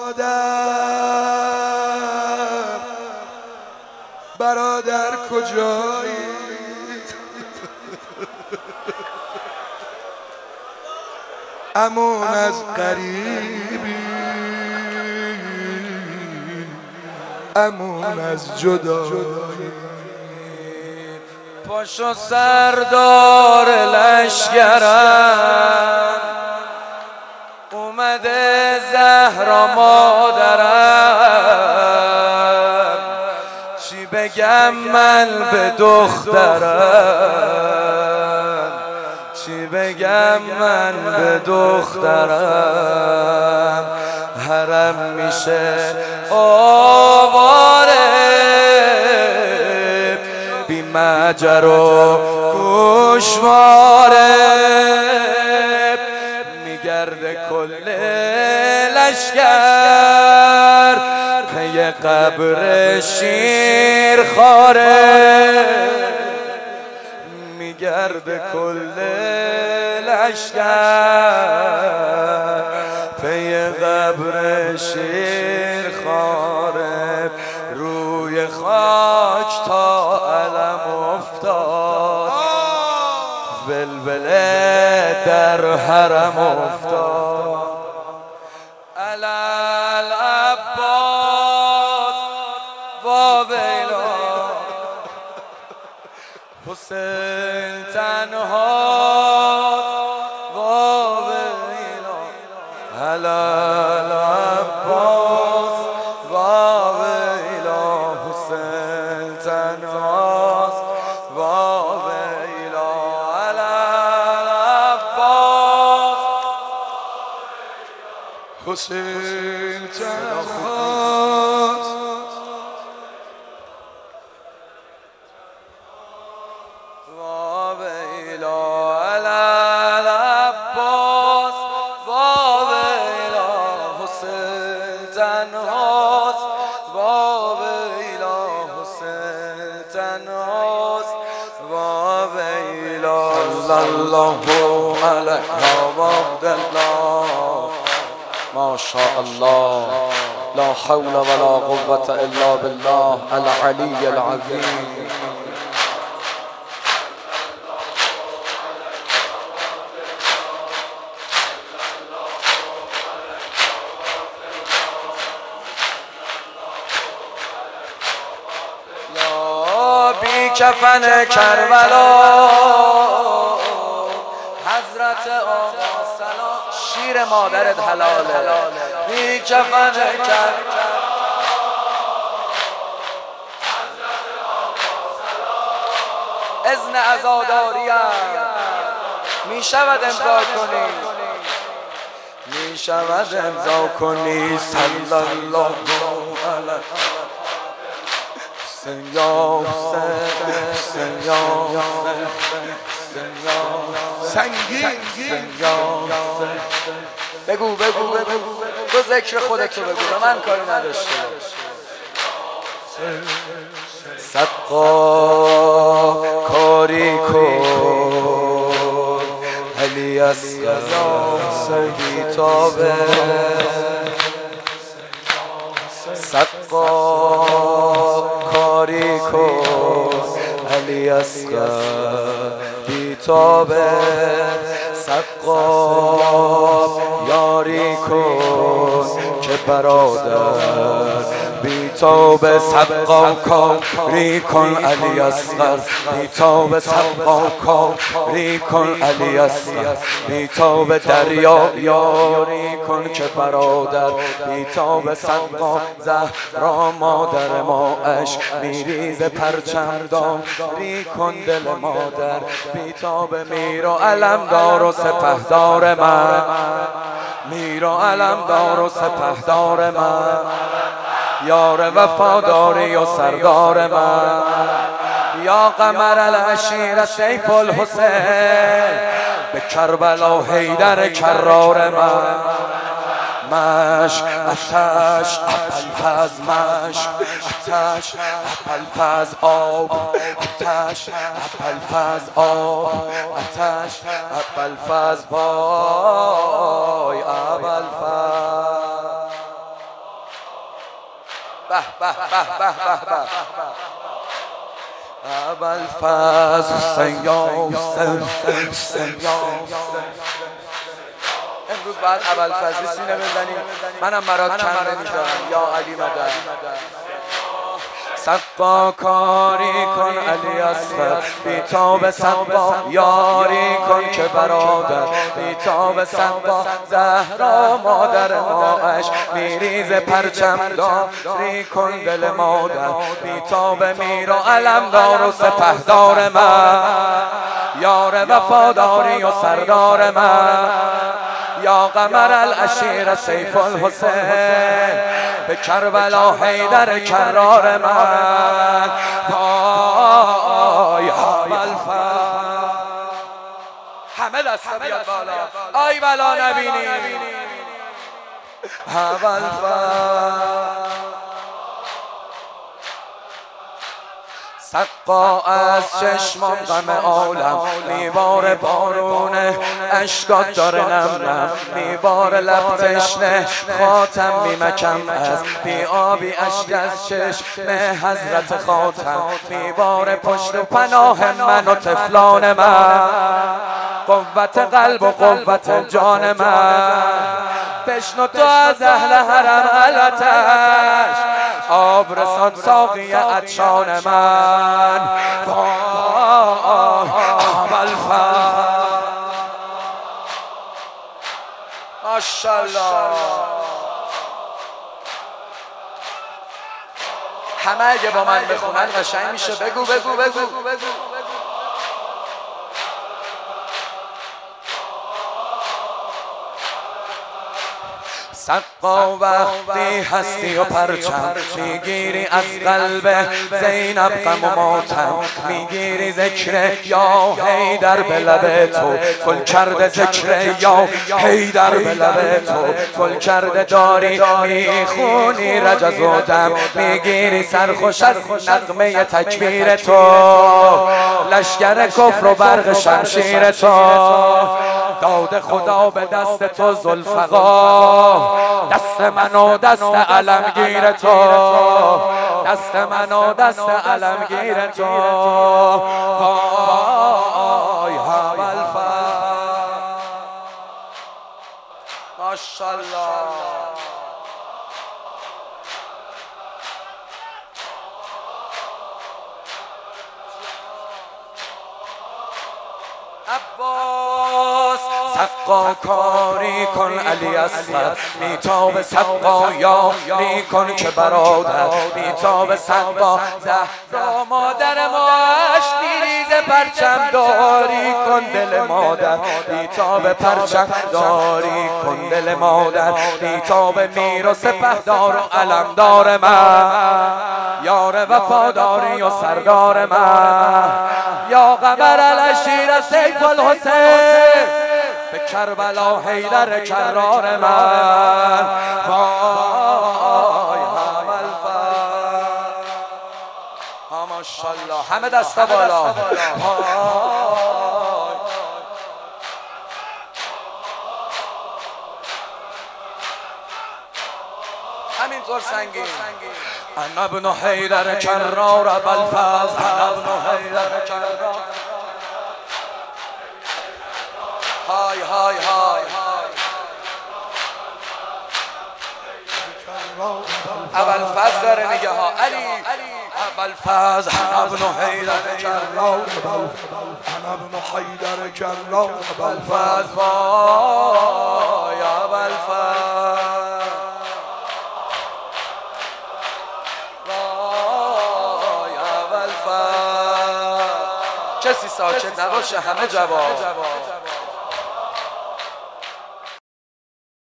برادر کجایی؟ امون از قریبی، امون از جدایی. پاشو سردار لشگرم، اومده زهرا مادرم. چی بگم من به دخترم، چی بگم من به دخترم. حرم میشه آواره، بی مجر و گوشواره. میگرده کل لشگر پی قبر شیرخواره. میگرده کل لشگر پی قبر شیرخواره. روی خاک تا علم افتاد، ولوله در حرم افتاد. علل عباس با ویلا، حسین تنها با ویلا. علل عباس با ویلا، حسین تنها با ویلا. علل عباس حسین تنها با ویلا. علل عباس با ویلا، حسین تنهاست با ویلا. حسین تنهاست با ویلا. صلی الله علیه و عبدالله. ما شاء الله، لا حول ولا قوة الا بالله العلی العظیم. بی کفن کربلا حضرت آقا سلام، شیر مادرت حلاله. بی کفن کربلا اذن عزاداریم می شود امضا کنی، می شود امضا کنی. صلی الله علیه سنیا سنیا سنگین. بگو بگو بگو، تو ذکر خودتو بگو، به من کاری نداشته باش. سقا کاری کن علی اصغر بیتابه. سقا کاری کن علی اصغر بیتابه. سقا یاری کن که برادر بیتابه. سقا کاری کن علی اصغر بیتابه. سقا کاری کن علی اصغر بیتابه. دریا یاری کن که برادر بیتابه. سقا زهرا مادر ما اشک میریزه پرچم داری کن دل مادر بیتابه. میر و علمدار و سپهدار من، میر و علمدار و سپهدار من. یار وفاداری و سردار من، یا قمر العشیر سیف الحسین به کربلا حیدر کرار من. مشک آتش ابوالفضل، مشک آتش ابوالفضل آب، آتش ابوالفضل آب، آتش ابوالفضل وای ابوالفضل. به به به به به به ابوالفضل حسین یا حسین امروز بعد ابوالفضل سینه بزنیم منم برات کم نمیذارم یا علی مدد سقا کاری کن علی اصغر بیتاب سقا یاری کن که برادر بیتاب سقا زهرا مادر ماش میریز پرچم داری کن دل مادر بیتاب میر و علمدار و سپهدار من یار وفاداری و سردار من یا قمر العشیر سیف الحسین به کربلا حیدر کرار من وای ابوالفضل همه دست بیاد بالا آی بلا نبینی ابوالفضل سقا از چشمان غم عالم میبار بارونه اشکات داره نم نم میبار لب تشنه خاتم میمکم از بی آبی اشک از چشم حضرت خاتم میبار پشت و پناه من و طفلان من قوت قلب و قوت جان من بشنو تو از اهل حرم علتش آب رسان ساقی عطشان من ابوالفضل ماشاءالله همه اگه با من بخونن قشنگ میشه بگو بگو بگو سقا وقتی هستی و پرچم میگیری از قلب زینب غم و ماتم میگیری ذکر یا حیدر به لب تو گل کرده ذکر یا حیدر به لب تو گل کرده داری میخونی رجز و دم میگیری سرخوش از نغمه تکبیر تو لشگر کفر و برق شمشیر تو داد خدا به دست تو ذوالفقار دست من و دست علمگیر تو دست من و دست علمگیر تو وای ابوالفضل ماشاءالله عباس سقا کاری کن علی اصغر بیتاب سقا یاری کن که برادر بیتاب سقا زهرا مادر ماش میریز پرچم داری کن دل مادر بیتاب پرچم داری کن دل مادر بیتاب میر و سپهدار و علمدار من یار وفاداری و سردار من یا قمر العشیر سیف الحسین به کربلا حیدر کرار من وای ابوالفضل ماشاءالله همه دستا بالا همینطور سنگین انا ابن حیدر کرار ابوالفضل انا ابن حیدر کرار های های های ابوالفضل داره میگه ها علی ابوالفضل انا ابن حیدر کرار انا ابن حیدر کرار ابوالفضل وای ابوالفضل کسی ساکت نباشه همه جواب